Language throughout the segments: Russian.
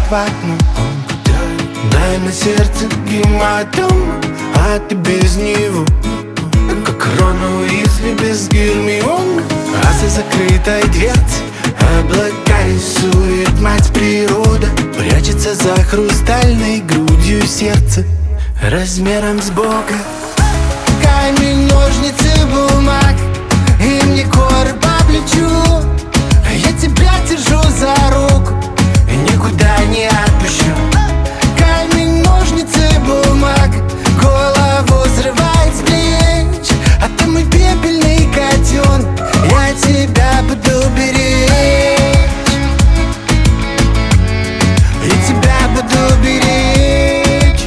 в окно. Дай на сердце гематом, а ты без него как Рон Уизли без Гермионы. А за закрытой дверцей облака рисует мать природа. Прячется за хрустальной грудью сердце размером с Бога. Камень, ножницы, бумаг, и мне коры по плечу. Я тебя держу за руку, никуда не отпущу. Камень, ножницы, бумаг, голову взрывает с плеч. А ты мой пепельный котенок, я тебя буду беречь. Я тебя буду беречь.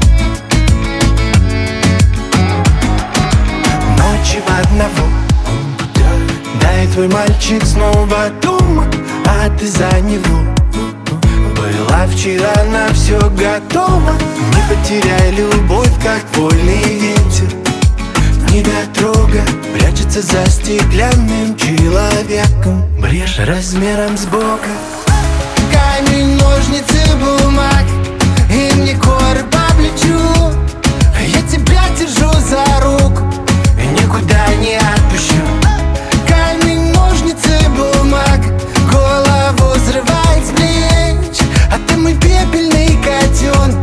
Ночи в одного, дай твой мальчик снова дома, а ты за него. Была вчера на все готова. Не потеряй любовь, как вольный ветер. Недотрога прячется за стеклянным человеком. Брешь размером с Бога. Камень, ножницы, бумаг, и мне коры по плечу. Я тебя держу за руку, никуда не отпущу. Камень, ножницы, бумаг, голову взрывает с плеч. А ты мой пепельный котенок,